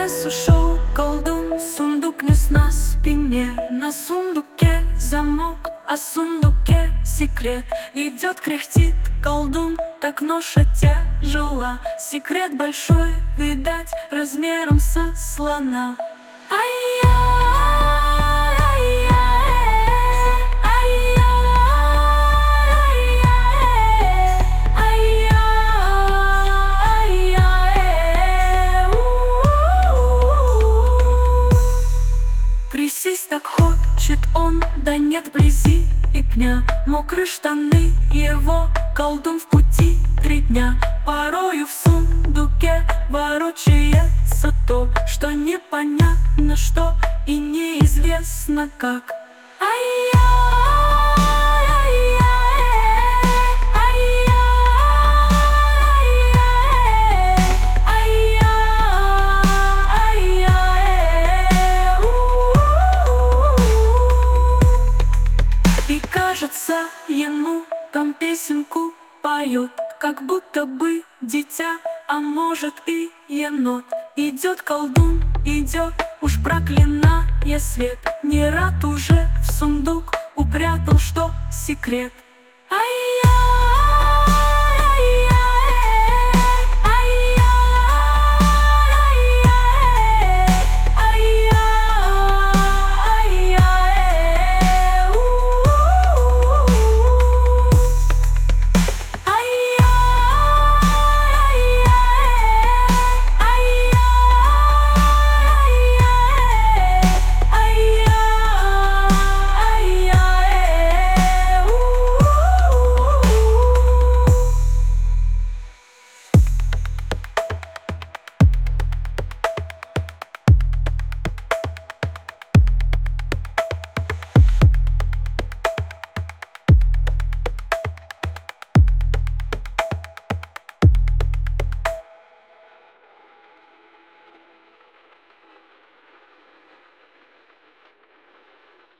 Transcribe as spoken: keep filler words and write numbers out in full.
лес ушел колдун, сундук нес на спине. На сундуке замок, а в сундуке секрет. Идет, кряхтит колдун, так ноша тяжела. Секрет большой, видать, размером со слона. Присесть так хочет он, да нет вблизи и пня. Мокрые штаны его, колдун в пути три дня. Порою в сундуке ворочается то, что непонятно что и неизвестно как. И кажется ему, там песенку поет, как будто бы дитя, а может и енот. Идет колдун, идет, уж проклиная свет. Не рад уже в сундук упрятал, что секрет. Ай!